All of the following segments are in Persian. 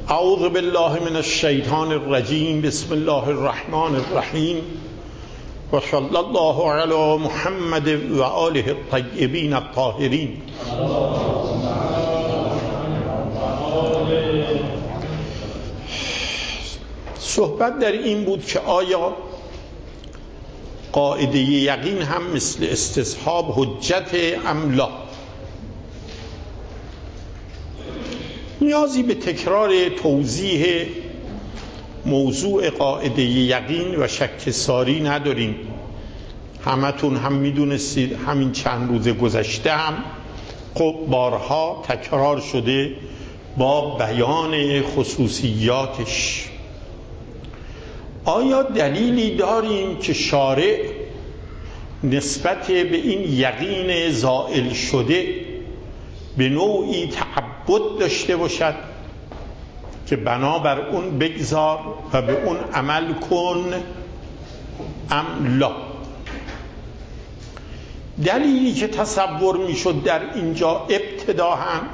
اعوذ بالله من الشیطان الرجیم. بسم الله الرحمن الرحیم و صلی الله علی محمد و آله الطیبین الطاهرین. صحبت در این بود که آیا قاعده یقین هم مثل استصحاب حجت ام لا؟ نیازی به تکرار توضیح موضوع قاعده یقین و شک ساری نداریم. همتون هم میدونستید همین چند روز گذشته هم بارها تکرار شده با بیان خصوصیاتش. آیا دلیلی داریم که شارع نسبت به این یقین زائل شده به نوعی تعبد داشته باشد که بنابر اون بگذار و به اون عمل کن ام لا؟ دلیلی که تصور میشد در اینجا ابتدا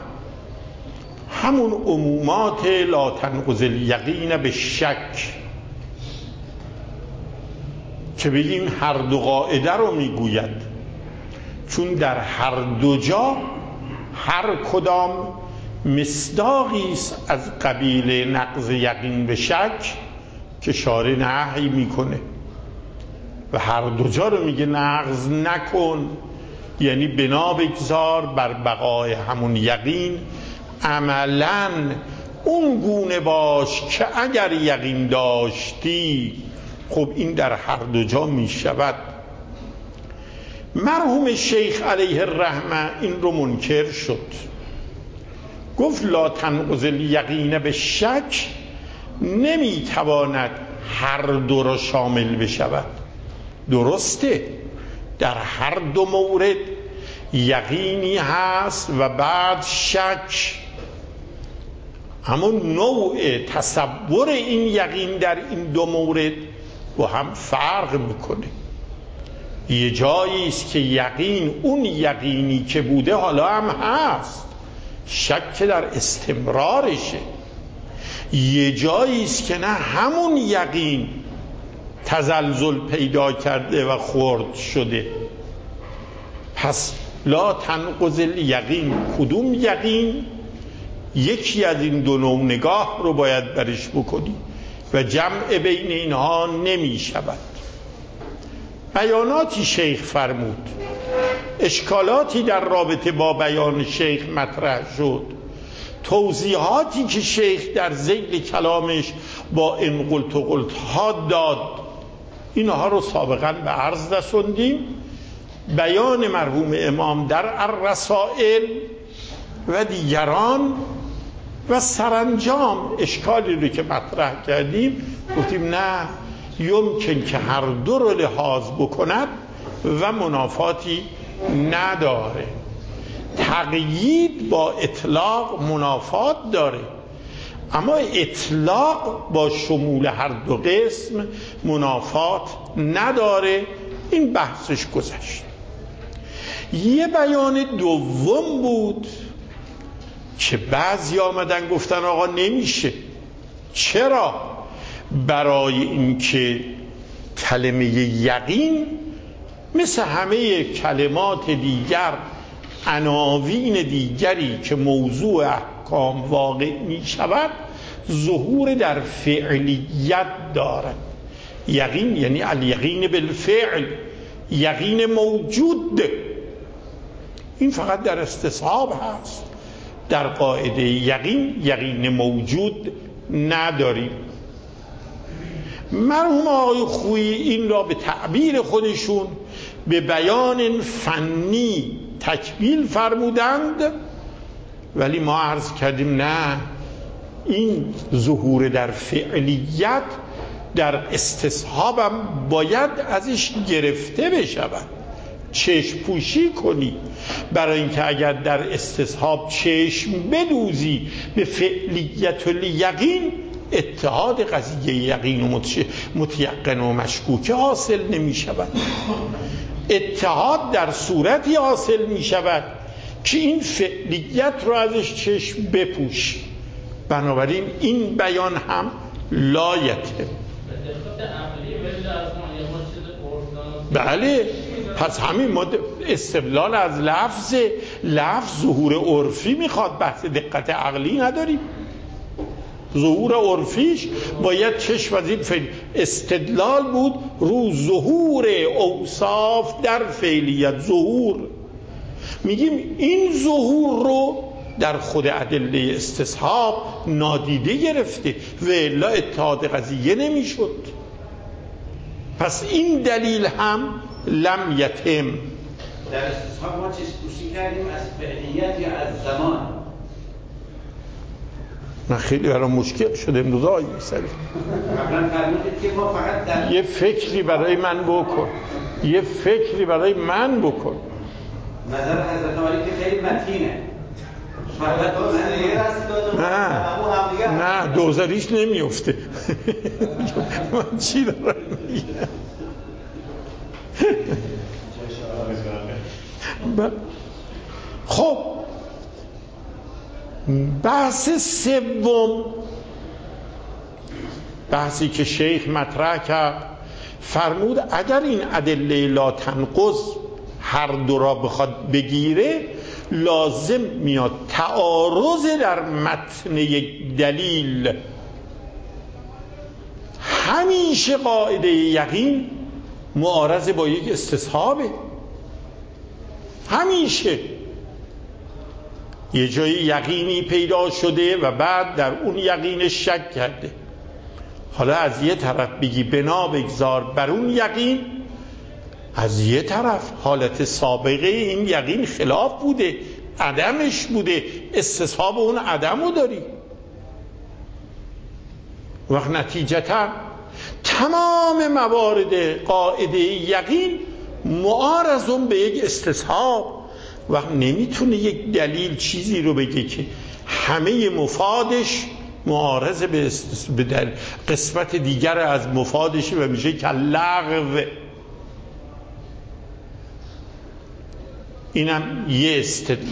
همون عمومات لا تنقض الیقین به شک که بگیم هر دو قاعده رو میگوید، چون در هر دو جا هر کدام مصداقی است از قبیل نقض یقین به شک که شارع نهی میکنه و هر دو جا رو میگه نقض نکن، یعنی بنا بگذار بر بقای همون یقین، عملا اون گونه باش که اگر یقین داشتی. خب این در هر دو جا میشود. مرحوم شیخ علیه الرحمه این رو منکر شد، گفت لا تنقض الیقین به شک نمیتواند هر دو را شامل بشود. درسته در هر دو مورد یقینی هست و بعد شک، اما نوع تصور این یقین در این دو مورد با هم فرق میکنه. یه جایی است که یقین اون یقینی که بوده حالا هم هست، شک در استمرارشه. یه جایی است که نه همون یقین تزلزل پیدا کرده و خرد شده. پس لا تنقض الیقین کدوم یقین؟ یکی از این دو نوع نگاه رو باید برش بکنی و جمع بین اینها نمی شود. بیاناتی شیخ فرمود، اشکالاتی در رابطه با بیان شیخ مطرح شد، توضیحاتی که شیخ در ذیل کلامش با این قلت و قلت ها داد، اینها رو سابقا به عرض رسوندیم. بیان مرحوم امام در الرسائل و دیگران و سرانجام اشکالی رو که مطرح کردیم گفتیم نه، یمکن که هر دو رو لحاظ بکند و منافاتی نداره. تقیید با اطلاق منافات داره، اما اطلاق با شمول هر دو قسم منافات نداره. این بحثش گذشت. یه بیان دوم بود که بعضی آمدن گفتن آقا نمیشه. چرا؟ برای اینکه کلمه یقین مثل همه کلمات دیگر، عناوین دیگری که موضوع احکام واقع می شود، ظهور در فعلیت دارد. یقین یعنی الیقین بالفعل، یقین موجود. این فقط در استصحاب هست، در قاعده یقین موجود نداریم. مرحوم آقای خویی این را به تعبیر خودشون به بیان فنی تکمیل فرمودند، ولی ما عرض کردیم نه، این ظهور در فعلیت در استصحابم باید ازش گرفته بشود، چشم پوشی کنی، برای اینکه اگر در استصحاب چشم بدوزی به فعلیت الیقین، اتحاد قضیه یقین و متیقن و مشکوک حاصل نمی شود. اتحاد در صورتی حاصل می شود که این فعلیت رو ازش چشم بپوشی. بنابراین این بیان هم لایته. بله، پس همین ما استدلال از لفظ ظهور عرفی میخواد، بحث دقت عقلی نداریم. ظهور عرفیش باید چشم از این فعل استدلال بود رو ظهور اوصاف در فعلیت. ظهور میگیم این ظهور رو در خود ادله استصحاب نادیده گرفته و الا اتحاد قضیه نمیشد. پس این دلیل هم لم یتم. در استصحاب ما چیز توصیح کردیم از فعلیت یا از زمان؟ من خیلی برای مشکل شده امروز آقای میسری. قبلا فرمودید که ما فقط در یه فکری برای من بکن، یه فکری برای من بکن. نظر حضرت علی که خیلی متینه. نه دوزاریش نمیفته. من چی دارم میگم؟ خب بحث سوم، بحثی که شیخ مطرح کرد، فرمود اگر این ادله لا تنقض هر دو را بخواد بگیره، لازم میاد تعارض در متن یک دلیل. همیشه قاعده یقین معارض با یک استصحابه، همیشه یه جایی یقینی پیدا شده و بعد در اون یقین شک کرده. حالا از یه طرف بگی بنا بگذار بر اون یقین، از یه طرف حالت سابقه این یقین خلاف بوده، عدمش بوده، استصحاب اون عدمو داری. وقت نتیجتا تمام موارد قاعده یقین معارضون به یک استصحاب. وقت نمیتونه یک دلیل چیزی رو بگه که همه مفادش معارض به در قسمت دیگر از مفادشی و میشه کاللغو. اینم یه استدلال.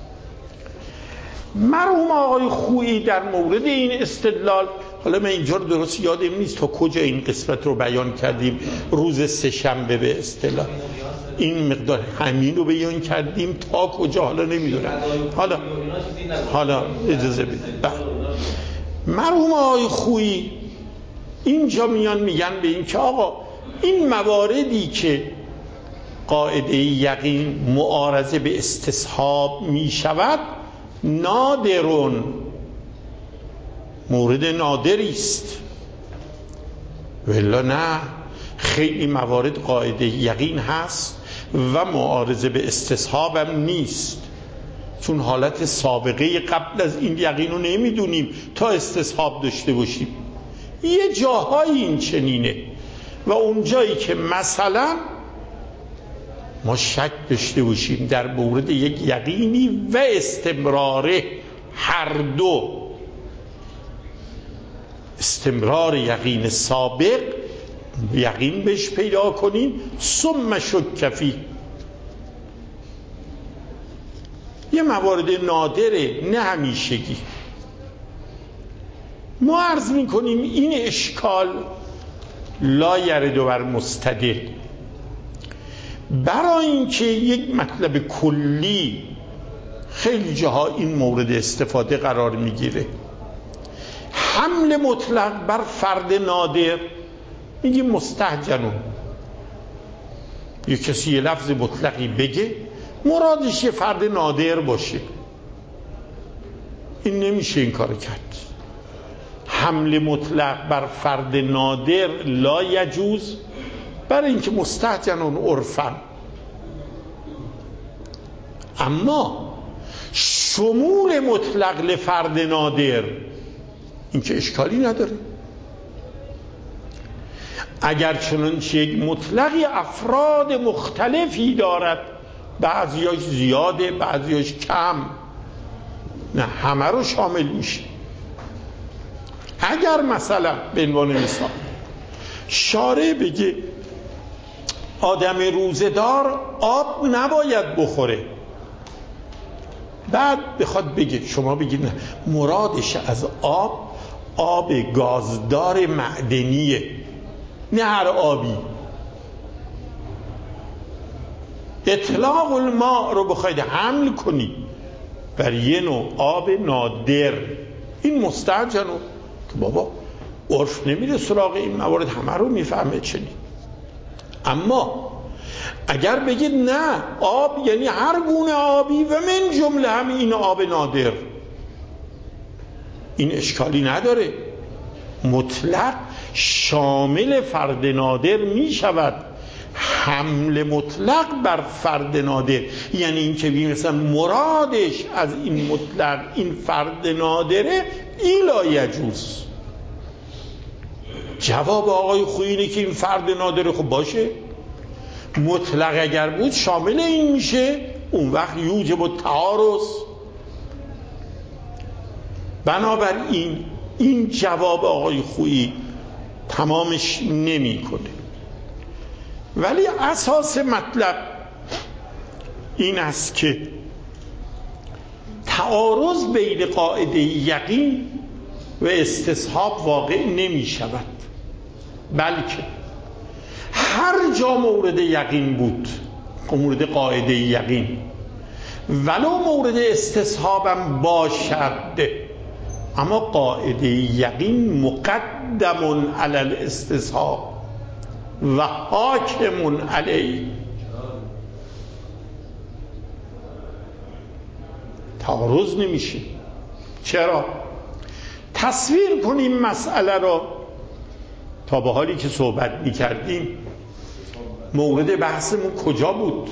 مرحوم آقای خویی در مورد این استدلال، حالا من اینجا رو درست یادم نیست تا کجا این قسمت رو بیان کردیم، روز سه‌شنبه به اصطلاح این مقدار همین رو بیان کردیم، تا کجا حالا نمیدونم. حالا اجازه بدید. مرحوم آقای خویی اینجا میگن به این که آقا این مواردی که قاعده یقین معارضه به استصحاب می شود نادرون، مورد نادری است. ولی نه، خیلی موارد قاعده یقین هست و معارضه به استصحاب هم نیست، چون حالت سابقه قبل از این یقین رو نمیدونیم تا استصحاب داشته باشیم. یه جاهایی این چنینه و اون جایی که مثلا ما شک داشته باشیم در مورد یک یقینی و استمراره، هر دو، استمرار یقین سابق یقین بهش پیدا کنیم، ثم شک فیه. یه موارد نادره، نه همیشگی. ما عرض میکنیم این اشکال لا یرد بر مستدل، برای اینکه یک مطلب کلی خیلی جاها این مورد استفاده قرار میگیره. حمل مطلق بر فرد نادر، میگیم مستهجنون، یک کسی یه لفظ مطلقی بگه مرادش یه فرد نادر باشه، این نمیشه این کار کرد. حمل مطلق بر فرد نادر لا یجوز، برای اینکه مستهجنون عرفن. اما شمول مطلق لفرد نادر این که اشکالی نداره. اگر چنانچه یک مطلقی افراد مختلفی دارد، بعضیاش زیاده بعضیاش کم، نه همه رو شامل میشه. اگر مثلا به عنوان مثال شارع بگه آدم روزه‌دار آب نباید بخوره، بعد بخواد بگه، شما بگید نه مرادش از آب گازدار معدنیه، نه هر آبی. اطلاق الماء رو بخواید حمل کنید بر یه نوع آب نادر، این مستعجل رو که بابا عرف نمیره سراغ این موارد، همه رو میفهمه چنین. اما اگر بگید نه آب یعنی هر گونه آبی و من جمله هم این آب نادر، این اشکالی نداره، مطلق شامل فرد نادر می شود. حمل مطلق بر فرد نادر یعنی این که مثلا مرادش از این مطلق این فرد نادره، این لا یجوز. جواب آقای خویی اینه که این فرد نادره، خب باشه، مطلق اگر بود شامل این میشه، اون وقت یوجب التعارض. بنابراین این جواب آقای خویی تمامش نمی کنه. ولی اساس مطلب این است که تعارض بین قاعده یقین و استصحاب واقع نمی شود، بلکه هر جا مورد یقین بود، مورد قاعده یقین، ولو مورد استصحابم باشد، اما قاعده یقین مقدم علی الاستصحاب و حاکم علیه. تعارض نمیشه. چرا؟ تصویر کنیم مسئله را. تا به حالی که صحبت میکردیم مورد بحثمون کجا بود؟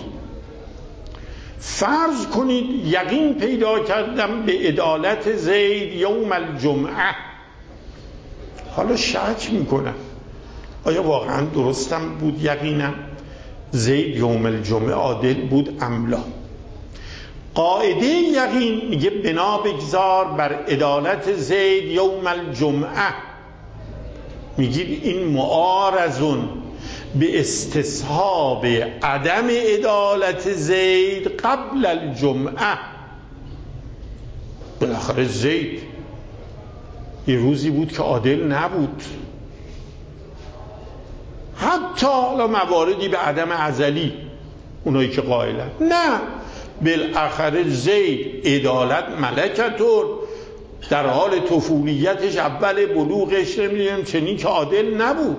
فرض کنید یقین پیدا کردم به عدالت زید یوم الجمعه. حالا شک میکنم آیا واقعا درستم بود یقینم زید یوم الجمعه عادل بود ام لا؟ قاعده یقین میگه بنا بگذار بر عدالت زید یوم الجمعه. میگید این معارضون به استصحاب عدم عدالت زید قبل الجمعه. بالاخره زید یه روزی بود که عادل نبود، حتی حالا مواردی به عدم ازلی اونایی که قائلن، نه بالاخره زید عدالت ملکتون در حال طفولیتش اول بلوغش نمیدونم چنین که عادل نبود.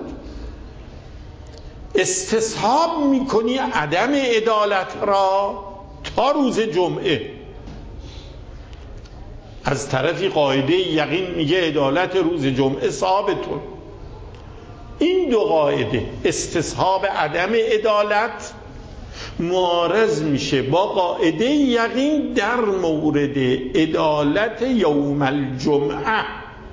استصحاب میکنی عدم عدالت را تا روز جمعه. از طرفی قاعده یقین میگه عدالت روز جمعه ثابتون. این دو قاعده استصحاب عدم عدالت معارض میشه با قاعده یقین در مورد عدالت یوم الجمعه.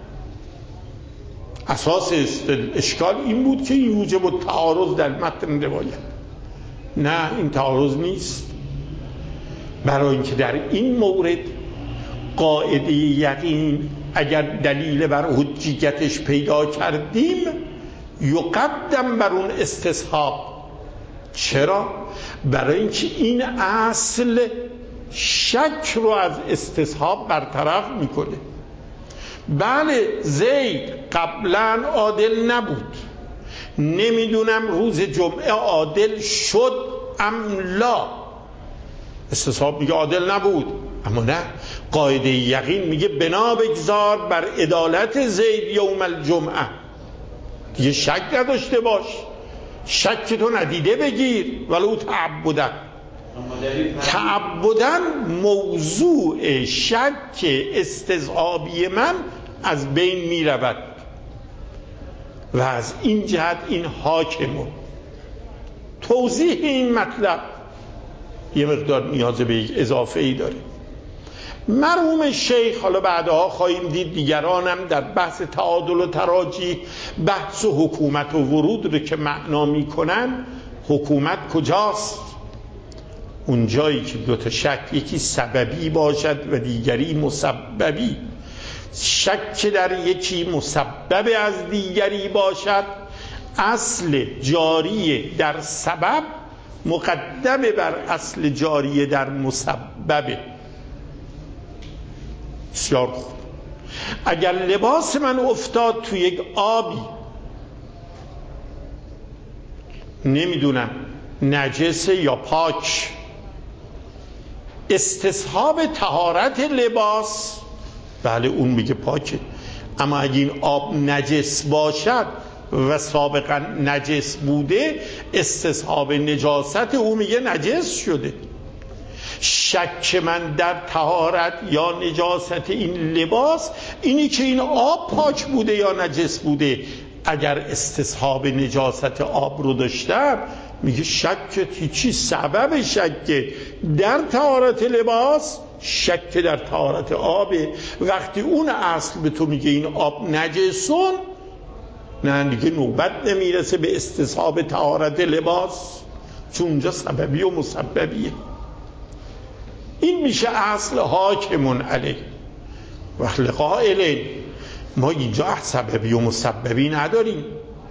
اساس اشکال این بود که یوجب التعارض در متن روایت. نه این تعارض نیست، برای اینکه در این مورد قاعده یقین اگر دلیل بر حجیتش پیدا کردیم یقدم بر اون استصحاب. چرا؟ برای اینکه این اصل شک رو از استصحاب برطرف میکنه. بله زید قبلا عادل نبود، نمیدونم روز جمعه عادل شد ام لا. استصحاب میگه عادل نبود، اما نه قاعده یقین میگه بنا بگذار بر عدالت زید یوم الجمعه. دیگه شک نداشته باش، شک تو ندیده بگیر ولو تعبدن. تعبدن موضوع شک استصحابی من از بین می رود و از این جهت این حاکمه. توضیح این مطلب یه مقدار نیاز به یک اضافه ای داره. مرحوم شیخ، حالا بعدها خواهیم دید دیگرانم در بحث تعادل و تراجیح بحث و حکومت و ورود رو که معنا می کنن، حکومت کجاست؟ اون جایی که دو تا شک، یکی سببی باشد و دیگری مسببی. شک در یکی مسبب از دیگری باشد، اصل جاری در سبب مقدم بر اصل جاری در مسببه. بسیار خوب. اگر لباس من افتاد تو یک آبی، نمیدونم نجس یا پاک، استصحاب طهارت لباس، بله اون میگه پاکه. اما اگه این آب نجس باشد و سابقا نجس بوده، استصحاب نجاست او میگه نجس شده. شک من در طهارت یا نجاست این لباس اینی که این آب پاک بوده یا نجس بوده. اگر استصحاب نجاست آب رو داشتم، میگه شک هیچی. سبب شک در طهارت لباس شک در طهارت آبه. وقتی اون اصل به تو میگه این آب نجسون، نه دیگه نوبت نمیرسه به استصحاب طهارت لباس، چون اونجا سببی و مسببیه. این میشه اصل حاکمون علیه. وقت قائل ما اینجا سببی و مسببی نداریم،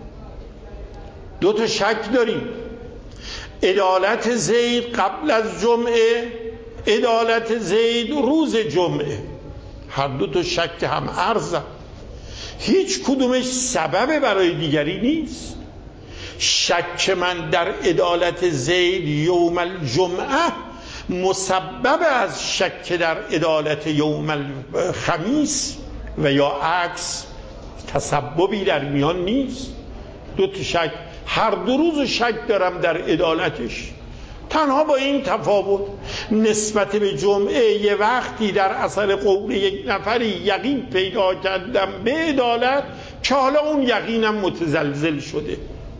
دو تا شک داریم. عدالت زید قبل از جمعه، عدالت زید روز جمعه، هر دو تا شک هم عرضم، هیچ کدومش سبب برای دیگری نیست. شک من در عدالت زید یوم الجمعه مسبب از شک در عدالت یوم الخمیس و یا عکس، تسببی در میان نیست. دو تا شک، هر دو روز شک دارم در عدالتش، تنها با این تفاوت نسبت به جمعه یه وقتی در اثر قول یک نفری یقین پیدا کردم به عدالت که حالا اون یقینم متزلزل شده.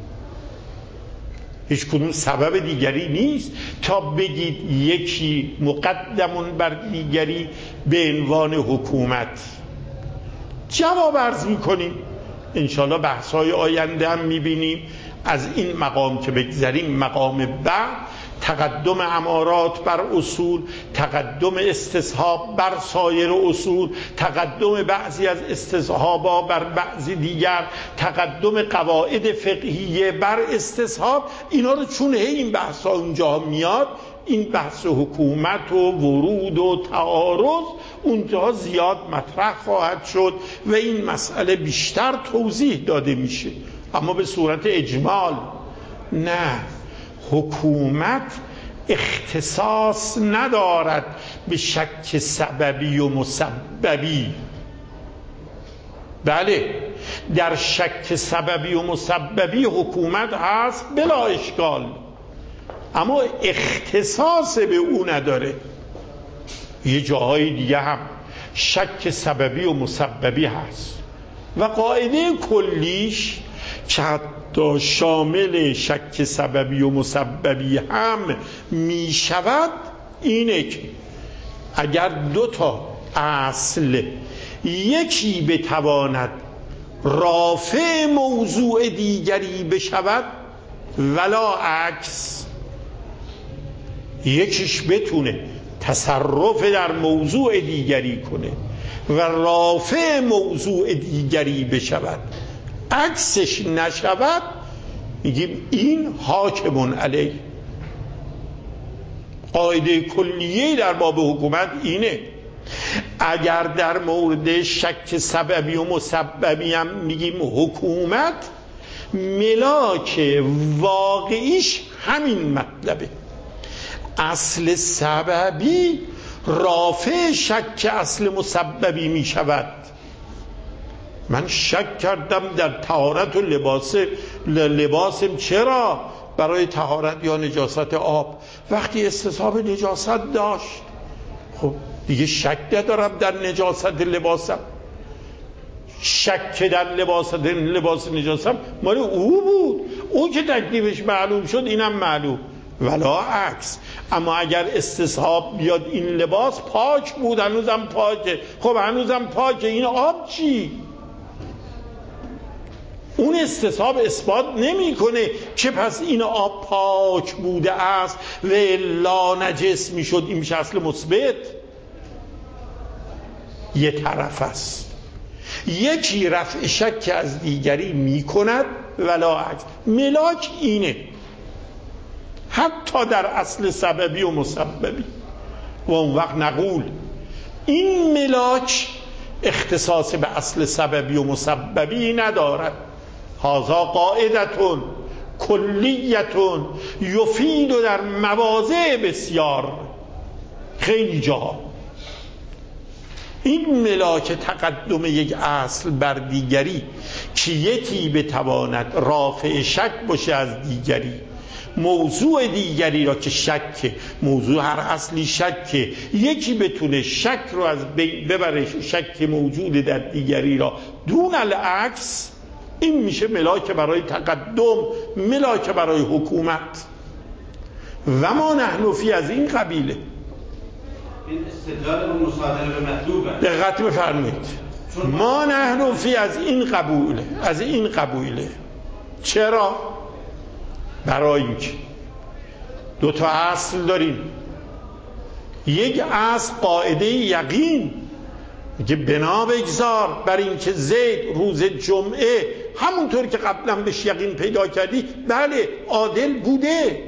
هیچ کدوم سبب دیگری نیست تا بگید یکی مقدمون بر دیگری به عنوان حکومت. جواب عرض میکنیم انشاءالله بحث‌های آینده هم میبینیم. از این مقام که بگذریم، مقام بعد تقدم امارات بر اصول، تقدم استصحاب بر سایر اصول، تقدم بعضی از استصحابا بر بعضی دیگر، تقدم قواعد فقهیه بر استصحاب، اینا رو چون این بحثا اونجا میاد، این بحث حکومت و ورود و تعارض اونجا زیاد مطرح خواهد شد و این مسئله بیشتر توضیح داده میشه. اما به صورت اجمال نه، حکومت اختصاص ندارد به شک سببی و مسببی. بله در شک سببی و مسببی حکومت هست بلا اشکال، اما اختصاص به او نداره. یه جاهای دیگه هم شک سببی و مسببی هست و قاعده کلیش که حتی شامل شک سببی و مسببی هم می شود اینه که اگر دو تا اصل یکی بتواند رافع موضوع دیگری بشود ولا عکس، یکیش بتونه تصرف در موضوع دیگری کنه و رافع موضوع دیگری بشود، عکسش نشود، میگیم این حاکمون علیه. قاعده کلیه در باب حکومت اینه. اگر در مورد شک سببی و مسببی هم میگیم حکومت، ملاک واقعیش همین مطلبه. اصل سببی رافع شک اصل مسببی می شود. من شک کردم در طهارت و لباسم، چرا؟ برای طهارت یا نجاست آب. وقتی استصحاب نجاست داشت، خب دیگه شک ندارم در نجاست لباسم. شک در لباس نجاستم مال او بود، او که تکلیفش معلوم شد اینم معلوم، ولا عکس. اما اگر استصحاب بیاد این لباس پاک بود، هنوزم پاکه، خب هنوزم پاکه، این آب چی؟ اون استصحاب اثبات نمیکنه که پس این آب پاک بوده است و الا نجس میشد. این میشه اصل مثبت. یه طرف است، یکی رفع شک از دیگری میکند ولا عکس. ملاک اینه حتی در اصل سببی و مسببی. و اون وقت نقول این ملاک اختصاص به اصل سببی و مسببی ندارد. هذا قاعدتون کلیتون یفید در مواضع بسیار، خیلی جاها. این ملاک تقدم یک اصل بر دیگری که یکی بتواند رافع شک باشه از دیگری، موضوع دیگری را که شک، موضوع هر اصلی شک، یکی بتونه شک رو از بین ببره، شک موجود در دیگری را دون العکس، این میشه ملاک برای تقدم، ملاک برای حکومت. و ما نحن فی از این قبیله. این استدلال و مصادره به مطلوبه. دقت بفرمایید. ما نحن فی از این قبوله، از این قبوله. چرا؟ برای اینکه دو تا اصل داریم. یک اصل قاعده یقین که بنا بگذار بر اینکه زید روز جمعه همونطور که قبلا بهش یقین پیدا کردی بله عادل بوده.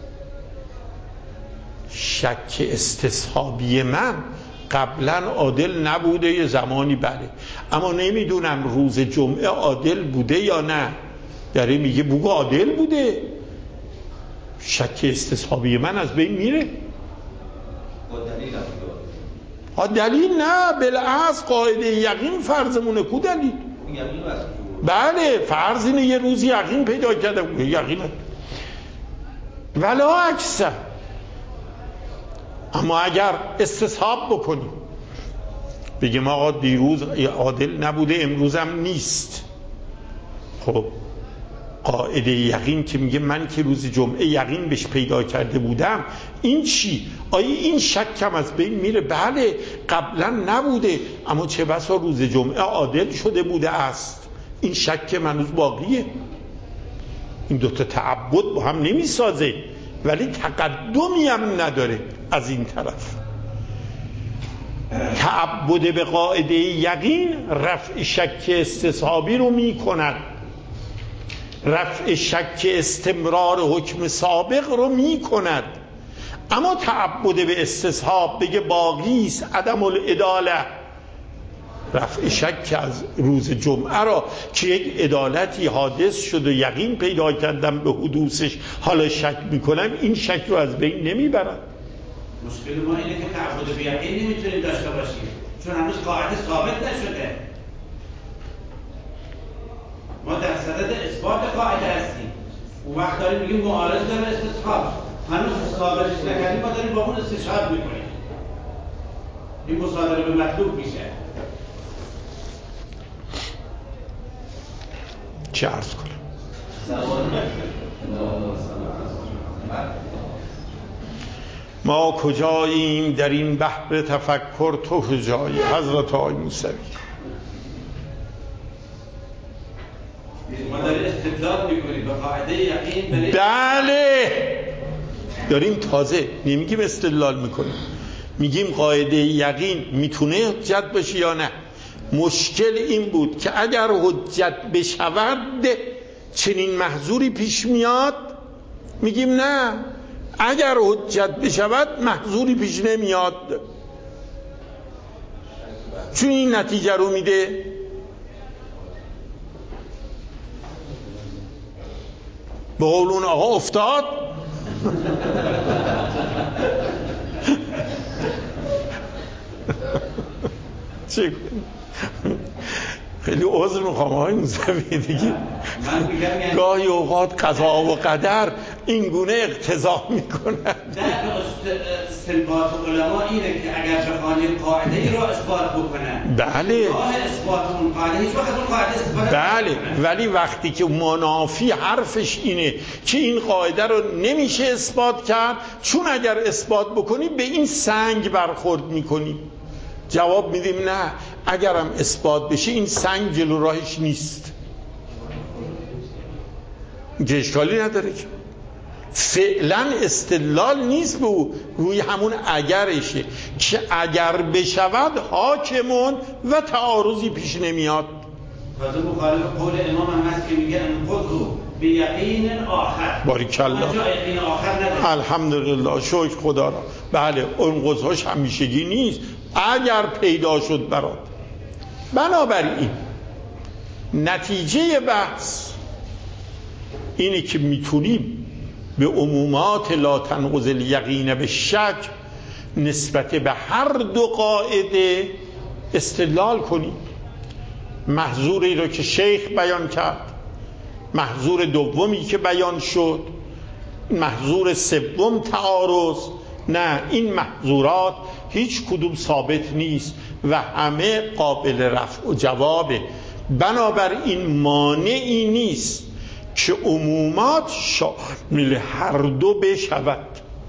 شک استصحابی من قبلا عادل نبوده، یه زمانی بله، اما نمیدونم روز جمعه عادل بوده یا نه. داره میگه بگو عادل بوده، شک استصحابی من از بین میره. دلیل نه، بالعکس قاعده یقین فرضمونه. کو دلیل؟ بله فرض اینه یه روزی یقین پیدا کردم، یقین ولا اکثر. اما اگر استصحاب بکنیم بگیم آقا دیروز عادل نبوده امروزم نیست، خب قاعده یقین که میگه من که روز جمعه یقین بهش پیدا کرده بودم، این چی؟ آیا این شکم از بین میره؟ بله قبلا نبوده، اما چه بسا روز جمعه عادل شده بوده است، این شک منوز باقیه. این دوتا تعبد با هم نمیسازه، ولی تقدمی هم نداره. از این طرف تعبد به قاعده یقین رفع شک استصحابی رو میکند، رفع شک استمرار حکم سابق رو میکند. اما تعبد به استصحاب بگه باقی است عدم العداله، رفع شک از روز جمعه را که یک عدالتی حادث شد و یقین پیدا کردم به حدوثش، حالا شک میکنم، این شک رو از بین نمیبرم. مشکل ما اینه که تعبد به یقین نمیتونیم داشته باشیم چون هنوز قاعده ثابت نشده. ما در صدد اثبات قاعده هستیم، اون وقت داریم میگیم معارض داره استصحاب، هنوز ثابتش نکردیم، ما داریم با اون استشهاد میکنیم. این مصادره به مطلوب میشه. چه عرض کنم؟ ما کجاییم در این بحر تفکر، تو کجایی حضرت آقای موسوی؟ ما داریم استدلال میکنیم به قاعده یقین. بله داریم، تازه نمیگیم استدلال میکنیم، میگیم قاعده یقین میتونه حجت باشه یا نه. مشکل این بود که اگر حجت بشود چنین محظوری پیش میاد، میگیم نه، اگر حجت بشود محظوری پیش نمیاد، چون این نتیجه رو میده. به قول اون آقا افتاد. چه خیلی عذر میخوام آقای موسوی دیگه، گاهی اوقات قضا و قدر این گونه اقتضا میکنن. در استنباط علما اینه که اگر بخوانیم قاعده ای را اثبات بکنن، بله راه اثبات اون قاعده هیچ وقت اون قاعده استفاده بله، ولی وقتی که منافی حرفش اینه که این قاعده رو نمیشه اثبات کرد چون اگر اثبات بکنی به این سنگ برخورد میکنی، جواب میدیم نه، اگرم اثبات بشه این سنگ جلو راهش نیست، که اشکالی نداره، که فعلا استدلال نیست به او، روی همون اگرشه که اگر بشود حاکمون و تعارضی پیش نمیاد. تازه مخالف قول امام هم هست که میگه انقضوا به یقین آخر. باریکالله، یقین آخر نداره. الحمدلله، شکر خدا را. بله انقضاش همیشگی نیست، اگر پیدا شد برات. بنابراین نتیجه بحث اینه که میتونیم به عمومات لا تنقض الیقین به شک نسبت به هر دو قاعده استدلال کنیم. محظوری رو که شیخ بیان کرد، محظور دومی که بیان شد، محظور سوم تعارض، نه، این محظورات هیچ کدوم ثابت نیست و همه قابل رفع و جوابه. بنابراین مانعی نیست که عمومات شامل هر دو بشود.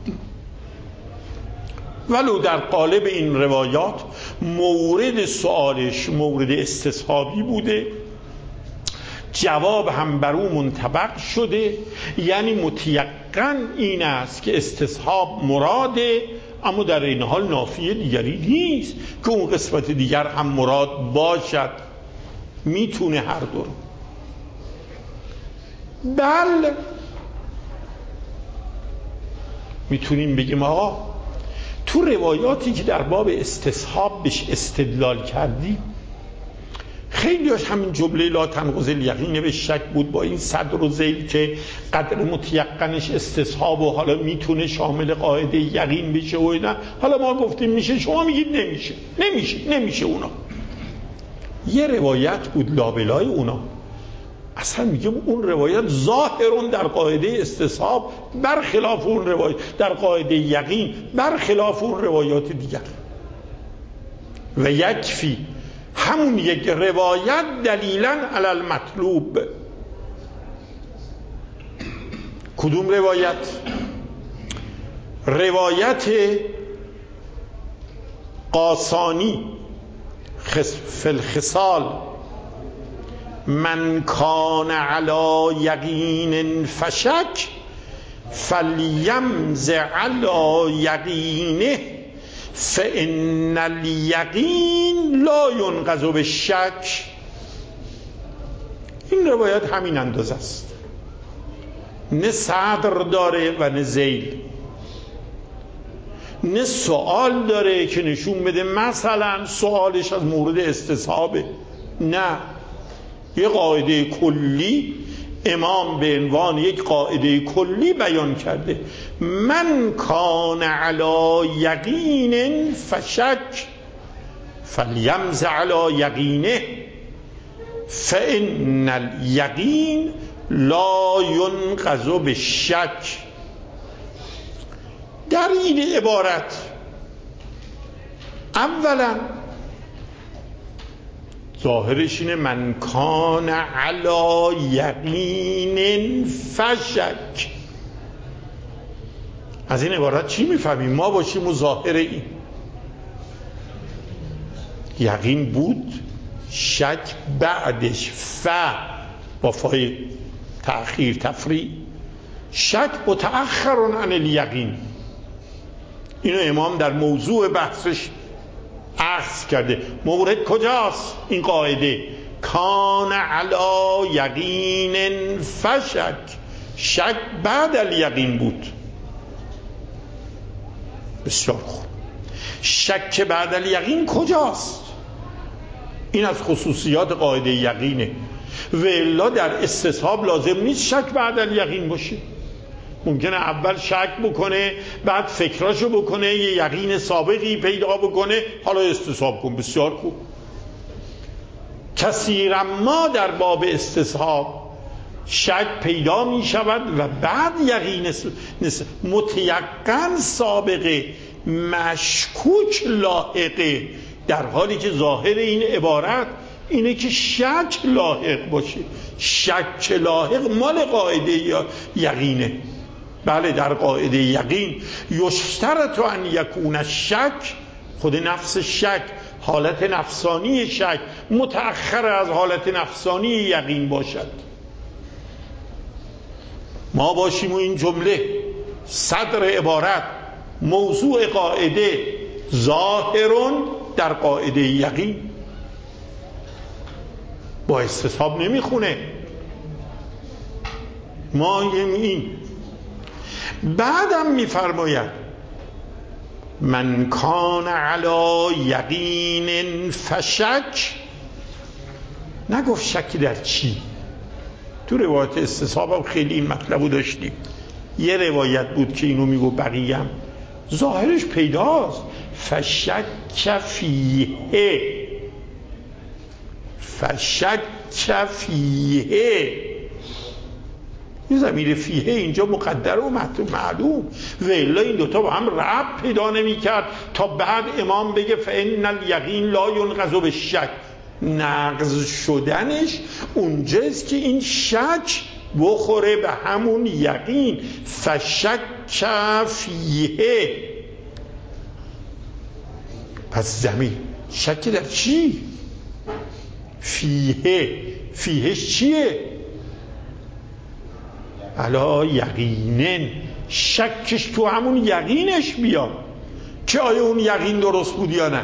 ولو در قالب این روایات مورد سوالش مورد استصحابی بوده، جواب هم بر او منطبق شده، یعنی متیقن این است که استصحاب مراده، اما در این حال نافی دیگری نیست که اون قسمت دیگر هم مراد باشد، میتونه هر دو. بله میتونیم بگیم آقا تو روایاتی که در باب استصحاب بهش استدلال کردیم خیلیاش همین جمله لا تنقض الیقین به شک بود، با این صدر و ذیل که قدر متیقنش استصحاب و حالا میتونه شامل قاعده یقین بشه و اینا. حالا ما گفتیم میشه، شما میگید نمیشه اونا. یه روایت بود لابلای اونا، اصلا میگم اون روایت ظاهرون در قاعده استصحاب برخلاف اون روایت در قاعده یقین، برخلاف اون روایات دیگر. و یکفی همون یک روایت دلیلاً علی المطلوب. کدوم روایت؟ روایت قاسانی فی الخصال من کان علی یقین فشک فلیمز علی یقینه فان الیقین لا ینقض بالشک. این روایت همین اندازه است، نه صدر داره و نه ذیل، نه سوال داره که نشون بده مثلا سوالش از مورد استصحابه، نه، یه قاعده کلی امام به عنوان یک قاعده کلی بیان کرده. من کان علی یقین فشک فلیمز علی یقینه فان الیقین لا ینقض بالشک. در این عبارت اولا ظاهرش اینه من کان علی یقین فشک. از این عبارت چی میفهمیم؟ ما باشیم و ظاهر این یقین بود، شک بعدش با فای تأخیر تفریع، شک متأخر عن الیقین. اینو امام در موضوع بحثش عکس کرده. مورد کجاست این قاعده؟ کان علی یقین فشک، شک بعد الیقین بود. بسیار خوب، شک بعد الیقین کجاست؟ این از خصوصیات قاعده یقینه و الا در استصحاب لازم نیست شک بعد الیقین باشه. ممکنه اول شک بکنه، بعد فکراشو بکنه، یه یقین سابقی پیدا بکنه، حالا استصحاب کن. بسیار خوب. کثیرا ما در باب استصحاب شک پیدا می شود و بعد یقین متیقن سابقه، مشکوک لاحقه، در حالی که ظاهر این عبارت اینه که شک لاحق باشه. شک لاحق مال قاعده یقینه. بله، در قاعده یقین یشترط ان یکون الشک، خود نفس شک، حالت نفسانی شک متأخر از حالت نفسانی یقین باشد. ما باشیم و این جمله صدر عبارت موضوع قاعده ظاهرون در قاعده یقین با استصحاب نمیخونه. ما این بعدم میفرماید من کان علی یقین فشک، نگفت شکی در چی. تو روایت استصحاب هم خیلی این مطلبو داشتیم. یه روایت بود که اینو میگو، بقیه هم ظاهرش پیداست. فشک فیه، فشک فیه، این ضمیر فیه اینجا مقدر و معلوم، و الا این دوتا با هم ربط پیدا نمی کرد تا بعد امام بگه فإن الیقین لا ینقض بالشک. نقض شدنش اونجاست که این شک بخوره به همون یقین. فشک فیه، پس ضمیر شک در چی؟ فیه، فیهش چیه؟ علا یقینن، شکش تو همون یقینش بیا که آیا اون یقین درست بود یا نه،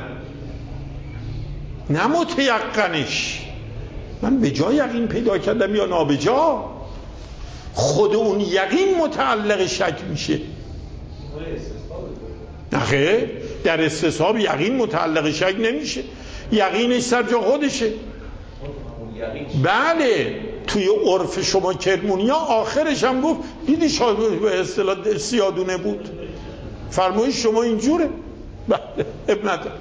نه متیقنش. من به جا یقین پیدا کردم یا نابجا؟ خود اون یقین متعلق شک میشه. نخیر، در استصحاب یقین متعلق شک نمیشه، یقینش سر جا خودشه. بله، توی عرف شما کرمونیا آخرش هم گفت دیدی شاید به اصطلاح سیادونه بود، فرمایش شما اینجوره. بله، ابن نداره.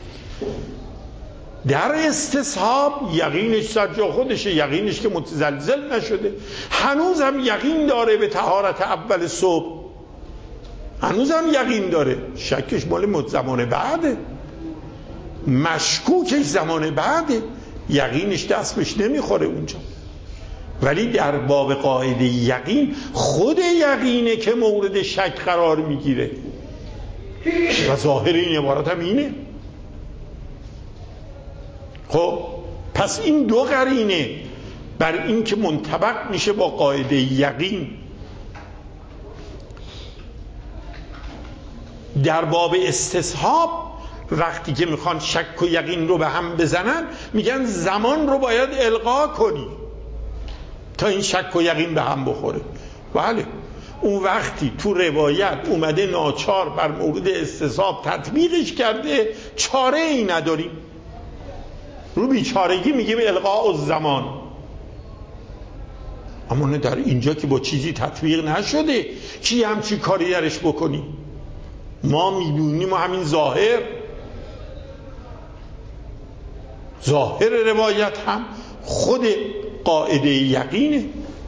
در استصحاب یقینش سر جا خودشه، یقینش که متزلزل نشده، هنوز هم یقین داره به طهارت اول صبح، هنوز هم یقین داره، شکش مال زمان بعده، مشکوکش زمان بعده، یقینش دست بهش نمیخوره اونجا. ولی در باب قاعده یقین خود یقینه که مورد شک قرار میگیره و ظاهر این عبارت هم اینه. خب پس این دو قرینه بر این که منطبق میشه با قاعده یقین. در باب استصحاب وقتی که میخوان شک و یقین رو به هم بزنن میگن زمان رو باید القا کنی تا این شک و یقین به هم بخوره. بله، اون وقتی تو روایت اومده ناچار بر مورد استصحاب تطبیقش کرده، چاره ای نداریم، رو بیچارگی میگیم القاء الزمان. اما نه در اینجا که با چیزی تطبیق نشده کی همچی کاری درش بکنی. ما میدونیم و همین ظاهر روایت هم خود قاعده یقینه.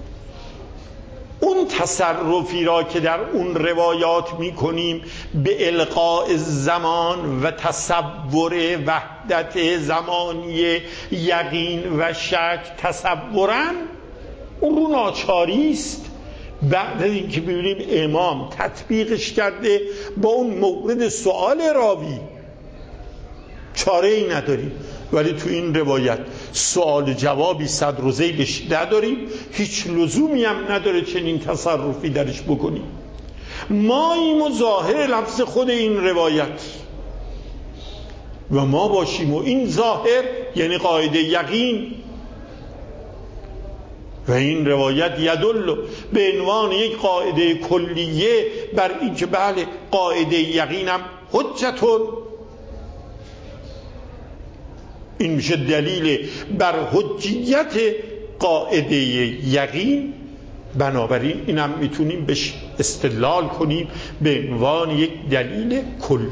اون تصرفی را که در اون روایات میکنیم به القاء الزمان و تصور وحدت زمانی یقین و شک تصورن، اون رو ناچاری است. بعد از اینکه ببینیم امام تطبیقش کرده با اون مورد سؤال راوی، چاره ای نداریم. ولی تو این روایت سوال جوابی صدر و ذیلش نداریم، هیچ لزومی هم نداره چنین تصرفی درش بکنیم. ما این ظاهر لفظ خود این روایت و ما باشیم و این ظاهر یعنی قاعده یقین. و این روایت یدل به عنوان یک قاعده کلیه بر این که بله قاعده یقینم حجتون، این میشه دلیل بر حجیت قاعده یقین. بنابراین اینم میتونیم بهش استدلال کنیم به عنوان یک دلیل کلی.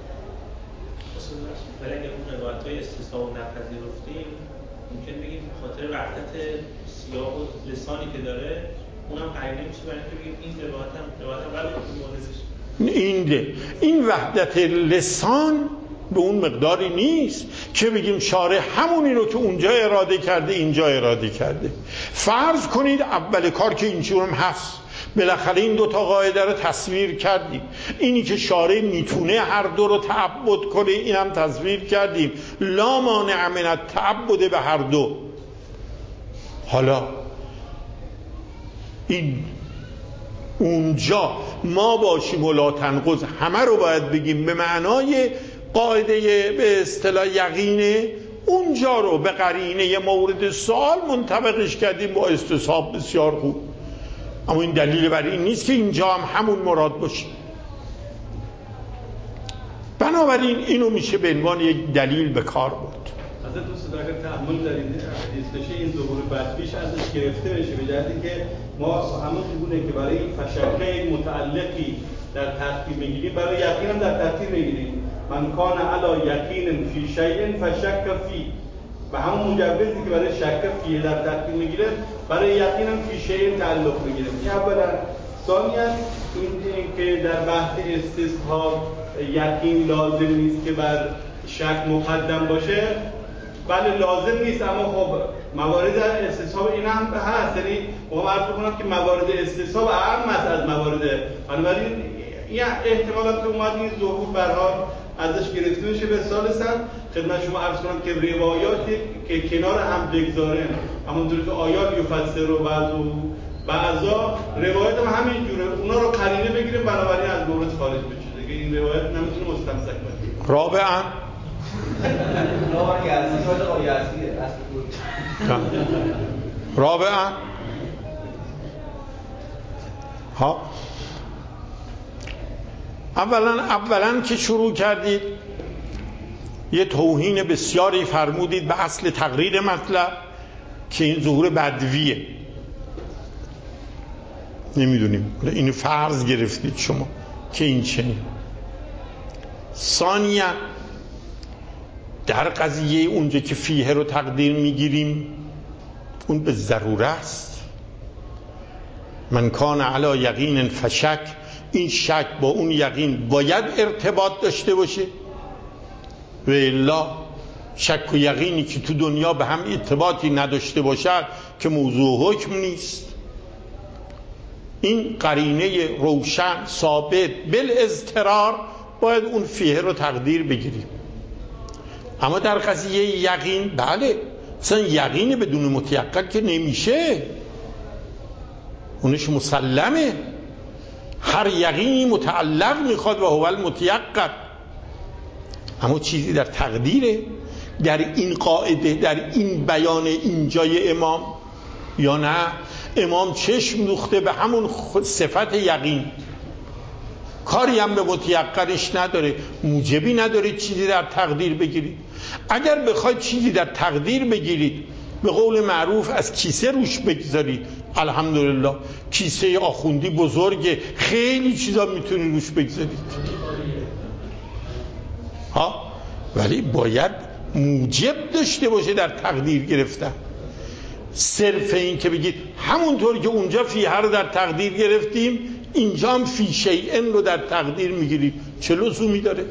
برای اگر اون روایت‌های استثناء نپذیرفتیم ممکن بگیم خاطر وحدت سیاق و لسانی که داره اونم قرینه میشه برای اینکه بگیم این روایت هم ولی این وحدت لسان به اون مقداری نیست که بگیم شارع همونی رو که اونجا اراده کرده اینجا اراده کرده. فرض کنید اول کار که اینجور هم هست، بالاخره این دوتا قاعده رو تصویر کردیم، اینی که شارع میتونه هر دو رو تعبد کنه اینم تصویر کردیم، لا مانع من التعبد به هر دو. حالا این اونجا ما باشیم و لا تنقض همه رو باید بگیم به معنای قاعده به اصطلاح یقینه، اونجا رو به قرینه مورد سوال منطبقش کردیم با استصحاب بسیار خوب. اما این دلیل بر این نیست که اینجا هم همون مراد باشه. بنابراین اینو میشه به عنوان یک دلیل به کار برد. حضرت دوست اگر تأمل در این حدیث بشه این ظهور بدبیش ازش گرفته بشه به جهتی که ما همون گونه که برای فشکه متعلقی در ترتیب میگیریم برای یقین هم در ترتیب میگیریم. من کان علی یقین فی شیء فشک فی، و همون مجوزی که برای شک فیه در ترتیب میگیره برای یقین هم فی شیء تعلق میگیره. این اولا. ثانیاً این که در بحث استصحاب یقین لازم نیست که بر شک مقدم باشه، بله لازم نیست، اما خب موارد استصحاب این هم هست. یعنی ما عرض بکنم که موارد استصحاب اهم است از موارد، بنابراین این احتمالات که اومد این ظهور برها ازش گرفته میشه. به ثالثاً خدمت شما عرض کنم که روایاتی که کنار هم بگذارن همونطور که آیات یفسر و بعضا روایت هم همین جوره، اونا رو قرینه بگیریم بنابراین از مورد خارج بشه دیگه. این روایت نمیتونه مستمسک باشه. رابعاً رابعاً ها اولا که شروع کردید یه توهین بسیاری فرمودید به اصل تقریر مطلب که این ظهور بدویه. نمیدونیم، اینو فرض گرفتید شما که این چنین. ثانیاً در قضیه اونجا که فیه رو تقدیر میگیریم اون به ضروره است. من کان علی یقین فشک، این شک با اون یقین باید ارتباط داشته باشه و الا شک و یقینی که تو دنیا به هم ارتباطی نداشته باشد که موضوع حکم نیست. این قرینه روشن ثابت بالاضطرار باید اون فیه رو تقدیر بگیریم. اما در قضیه یقین بله، مثلا یقین بدون متیقن که نمیشه، اونش مسلمه. هر یقینی متعلق میخواد و هو المتیقن. اما چیزی در تقدیره، در این قاعده، در این بیان اینجای امام، یا نه امام چشم دوخته به همون صفت یقین، کاری هم به متیقنش نداره، موجبی نداره چیزی در تقدیر بگیرید. اگر بخواید چیزی در تقدیر بگیرید به قول معروف از کیسه روش بگذارید، الحمدلله کیسه آخوندی بزرگه، خیلی چیزا میتونید روش بگذارید ها، ولی باید موجب داشته باشه در تقدیر گرفتن. صرف این که بگید همونطور که اونجا فیه رو در تقدیر گرفتیم اینجا هم فی شیئن رو در تقدیر میگیرید، چه لزومی داره؟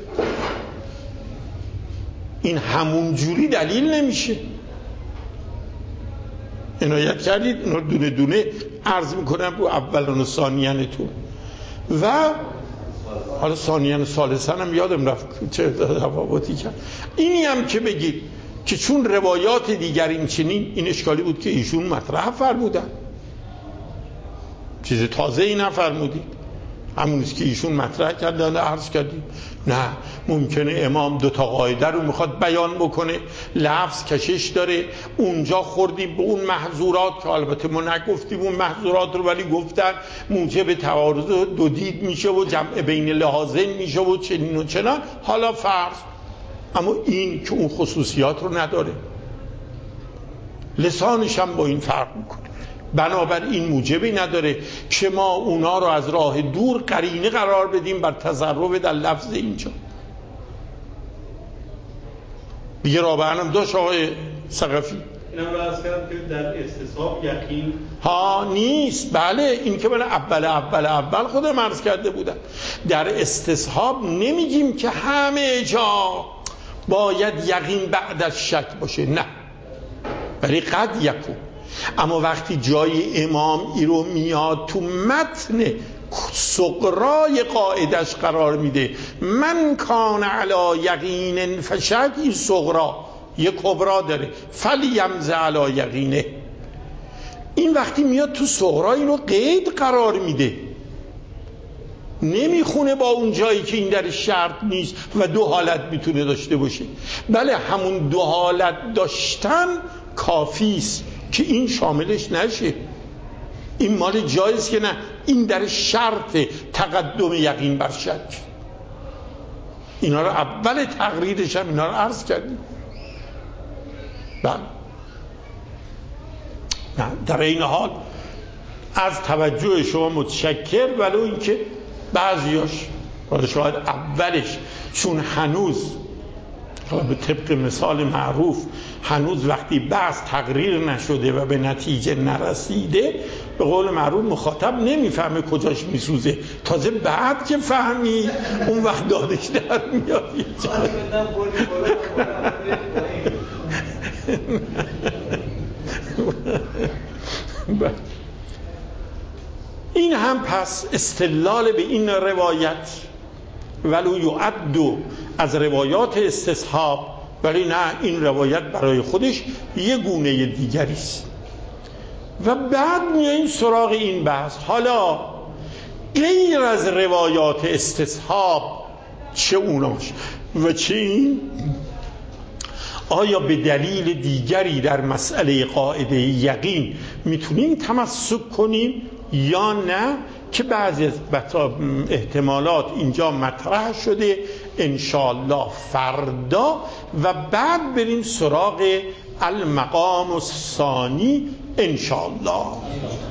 این همون جوری دلیل نمیشه. عنایت کردید؟ اینا دونه دونه عرض میکنم رو اولان و ثانیانتون. و حالا ثانیان ثالثان هم یادم رفت چه تفاوتی کرد. اینی هم که بگید که چون روایات دیگر این چنین، این اشکالی بود که ایشون مطرح فرمودن، چیز تازه ای نفرمودید، همونیست که ایشون مطرح کردن عرض کردیم. نه، ممکنه امام دو تا قاعده رو میخواد بیان بکنه، لفظ کشش داره، اونجا خوردیم به اون محظورات که البته ما نگفتیم اون محظورات رو، ولی گفتن موجب تعارض دو دید میشه و جمع بین لحاظین میشه و چنین و چنان، حالا فرض. اما این که اون خصوصیات رو نداره، لسانش هم با این فرق میکنه، بنابراین موجبی نداره که ما اونا رو از راه دور قرینه قرار بدیم بر تضرب در لفظ اینجا. دیگه رابعاً هم داشت آقای ثقفی. اینم رو عرض کردم که در استصحاب یقین نیست. بله، این که من اول خودم عرض کرده بودم، در استصحاب نمیگیم که همه جا باید یقین بعد از شک باشه، نه، ولی قد یکون. اما وقتی جای امام ای رو میاد تو متن صغرای قاعدش قرار میده، من کان علی یقین فشک، این صغرا یک کبرا داره، فلیمز علی یقینه، این وقتی میاد تو صغرا اینو قید قرار میده، نمیخونه با اون جایی که این در شرط نیست و دو حالت میتونه داشته باشه. بله، همون دو حالت داشتن کافیست که این شاملش نشه. این مال جایز که نه، این در شرط تقدم یقین بر شک. اینا رو اول تقریرش هم اینا رو عرض کردیم. بله. در این حال از توجه شما متشکر، ولو اینکه بعضیاش شاید اولش چون هنوز به طبق مثال معروف هنوز وقتی بحث تقریر نشده و به نتیجه نرسیده، به قول معروف مخاطب نمیفهمه کجاش میسوزه، تازه بعد که فهمی اون وقت دادش در میاد. این هم پس استدلال به این روایت ولو یعد از روایات استصحاب، ولی نه، این روایت برای خودش یه گونه دیگری است. و بعد میاییم سراغ این بحث، حالا غیر از روایات استصحاب چه اوناش و چه این، آیا به دلیل دیگری در مسئله قاعده یقین میتونیم تمسک کنیم یا نه، که بعضی از احتمالات اینجا مطرح شده انشاءالله فردا، و بعد بریم سراغ المقام الثانی انشاءالله.